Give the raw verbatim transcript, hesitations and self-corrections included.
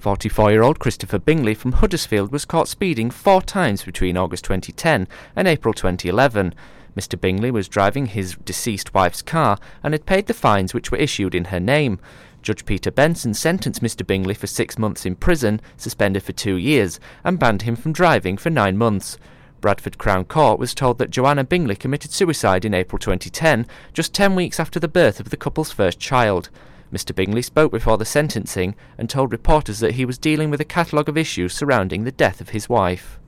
forty-four-year-old Christopher Bingley from Huddersfield was caught speeding four times between August twenty ten and April twenty eleven. Mister Bingley was driving his deceased wife's car and had paid the fines which were issued in her name. Judge Peter Benson sentenced Mister Bingley for six months in prison, suspended for two years, and banned him from driving for nine months. Bradford Crown Court was told that Joanna Bingley committed suicide in April twenty ten, just ten weeks after the birth of the couple's first child. Mister Bingley spoke before the sentencing and told reporters that he was dealing with a catalogue of issues surrounding the death of his wife.